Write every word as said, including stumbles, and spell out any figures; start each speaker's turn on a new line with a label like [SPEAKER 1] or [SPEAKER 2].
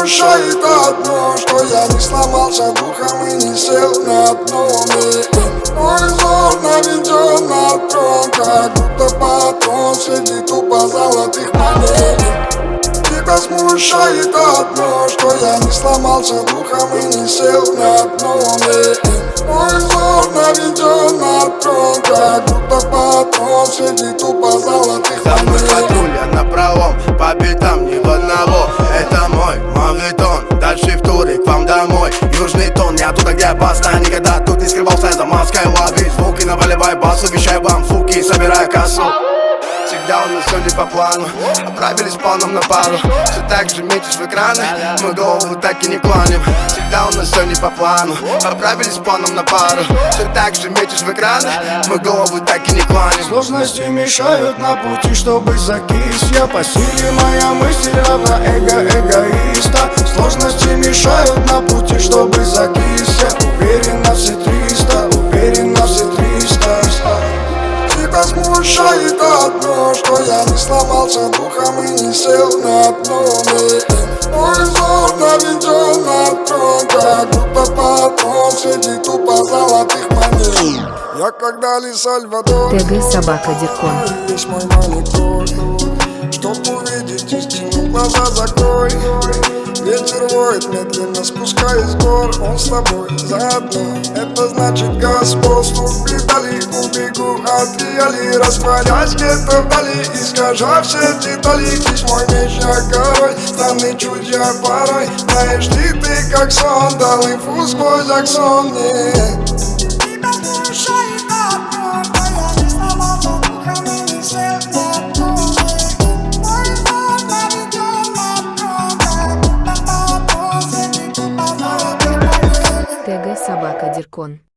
[SPEAKER 1] смущает одно, что я не сломался духом и не сел на дно. Мой взор наведен на трон, как будто патрон среди тупо золотых монет. Тебя смущает одно, что я не сломался духом и не сел на дно. Мой взор наведен на трон, как будто патрон среди тупо золотых монет.
[SPEAKER 2] За мной патруля на правом, по пятам ни в одного. Это мой мавитон, дальше в туре к вам домой. Южный тон, я туда, где опасно. Никогда тут не скрывался за маской воды. Звуки наваливай бас, обещаю вам, суки, собираю кассу. Всегда у нас все не по плану, отправились планом на пару. Все так же метишь в экраны, мы голову так и не клоним. Всегда у нас все не по плану, отправились планом на пару. Все так же метишь в экраны, мы голову так и не клоним.
[SPEAKER 1] Сложности мешают на пути, чтобы закис. Я по силе, моя мысль равна эго эгоиста. Сложности мешают на пути, чтобы закис. Я уверен на все триста, уверен на все триста. Тебя смущает одно, что я не сломался духом и не сел на дно. Мой взор наведен на трон, как будто патрон среди тупо золотых монет. Я как Дали Сальвадор,
[SPEAKER 3] ТГ Собака Диркон.
[SPEAKER 1] весь мой монитор. Чтоб увидеть истину, глаза закрой. Ветер воет, медленно спускаясь с гор. Он с тобой заодно, это значит Господь. Стук педали, убегу от реалий, растворясь где-то вдали, искажа все детали. Здесь мой меч, я король, странный чуть я порой. Знаешь ли ты, как сон, дал инфу сквозь аксон мне. Тебя смущает одно, что я не сломался духом и не сел на дно. Мой взор наведен на трон, как будто патрон среди тупо золотых монет.
[SPEAKER 3] ТГ Собака Диркон.